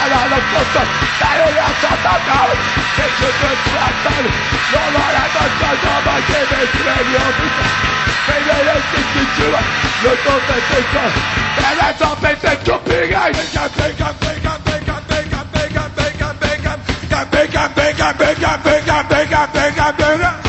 Para los costos, cae la satanás. Que se te tratan, no van a gastar nada que me premio. Baby, let's get the chula. Look on the picture. And that's all they think to big eyes. Big